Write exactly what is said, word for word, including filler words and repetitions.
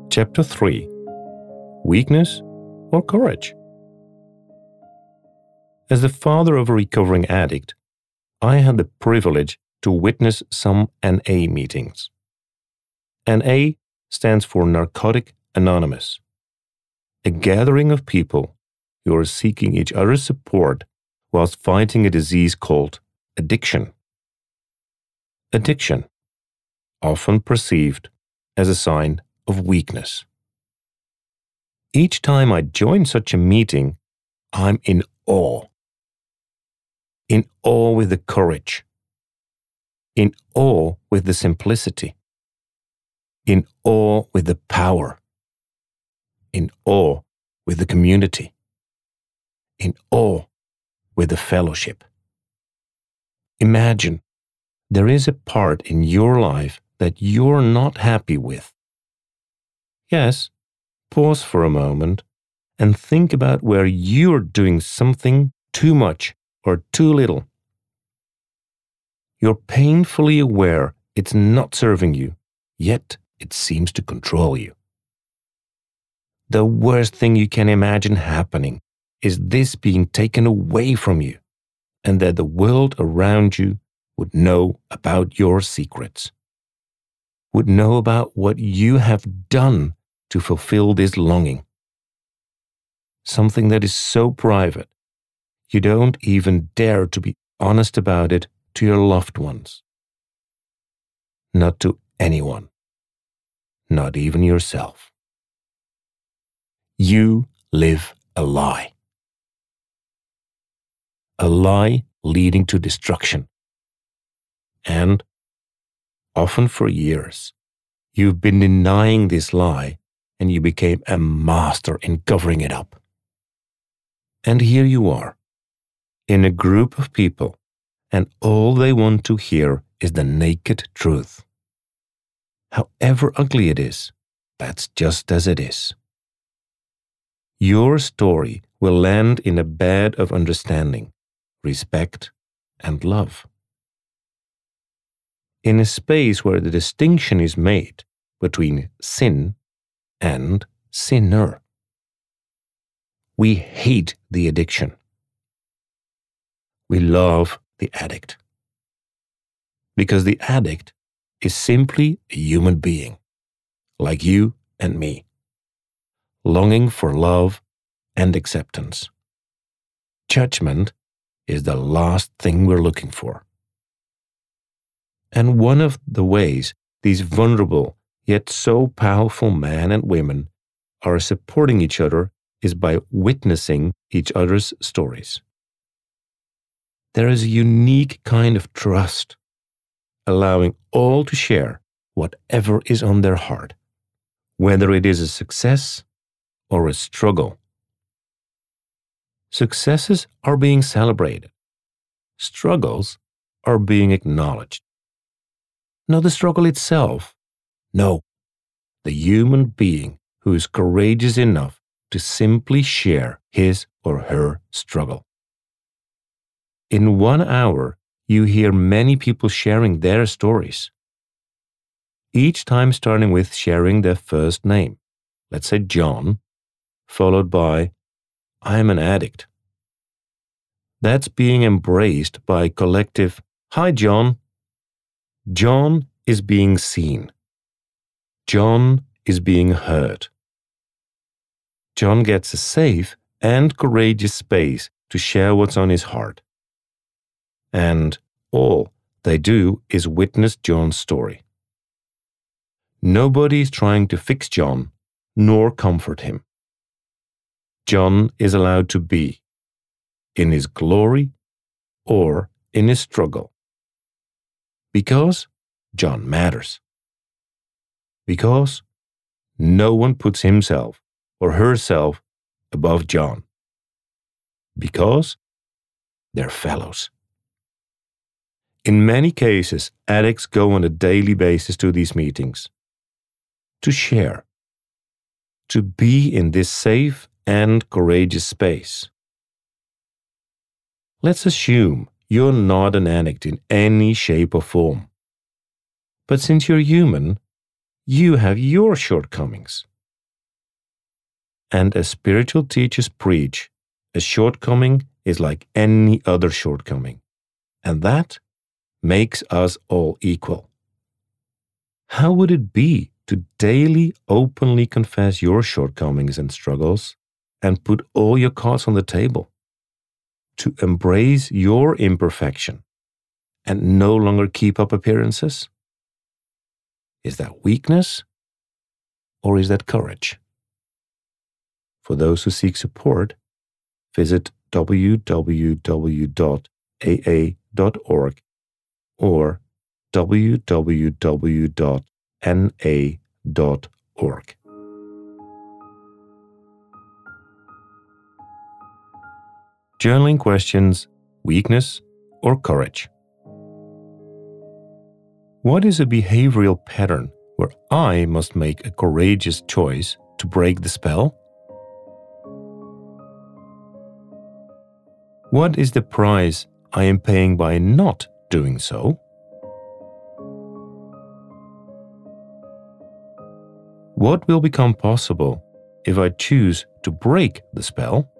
Chapter three. Weakness or Courage? As the father of a recovering addict, I had the privilege to witness some N A meetings. N A stands for Narcotic Anonymous, a gathering of people who are seeking each other's support whilst fighting a disease called addiction. Addiction, often perceived as a sign of weakness. Each time I join such a meeting, I'm in awe. In awe with the courage. In awe with the simplicity. In awe with the power. In awe with the community. In awe with the fellowship. Imagine there is a part in your life that you're not happy with. Yes, pause for a moment and think about where you're doing something too much or too little. You're painfully aware it's not serving you, yet it seems to control you. The worst thing you can imagine happening is this being taken away from you, and that the world around you would know about your secrets, would know about what you have done to fulfill this longing. Something that is so private, you don't even dare to be honest about it to your loved ones. Not to anyone, not even yourself. You live a lie. A lie leading to destruction. And, often for years, you've been denying this lie and you became a master in covering it up. And here you are, in a group of people, and all they want to hear is the naked truth. However ugly it is, that's just as it is. Your story will land in a bed of understanding, respect, and love. In a space where the distinction is made between sin and sinner. We hate the addiction. We love the addict. Because the addict is simply a human being, like you and me, longing for love and acceptance. Judgment is the last thing we're looking for. And one of the ways these vulnerable yet so powerful men and women are supporting each other is by witnessing each other's stories. There is a unique kind of trust, allowing all to share whatever is on their heart, whether it is a success or a struggle. Successes are being celebrated. Struggles are being acknowledged. Not the struggle itself. No, the human being who is courageous enough to simply share his or her struggle. In one hour, you hear many people sharing their stories. Each time starting with sharing their first name, let's say John, followed by, I'm an addict. That's being embraced by a collective, Hi John. John is being seen. John is being heard. John gets a safe and courageous space to share what's on his heart. And all they do is witness John's story. Nobody is trying to fix John, nor comfort him. John is allowed to be, in his glory or in his struggle. Because John matters. Because no one puts himself or herself above John. Because they're fellows. In many cases, addicts go on a daily basis to these meetings. To share. To be in this safe and courageous space. Let's assume you're not an addict in any shape or form. But since you're human, you have your shortcomings, And as spiritual teachers preach, a shortcoming is like any other shortcoming. And that makes us all equal. How would it be to daily openly confess your shortcomings and struggles and put all your cards on the table? To embrace your imperfection and no longer keep up appearances? Is that weakness or is that courage? For those who seek support, visit w w w dot a a dot org or w w w dot n a dot org. Journaling questions: weakness or courage? What is a behavioral pattern where I must make a courageous choice to break the spell? What is the price I am paying by not doing so? What will become possible if I choose to break the spell?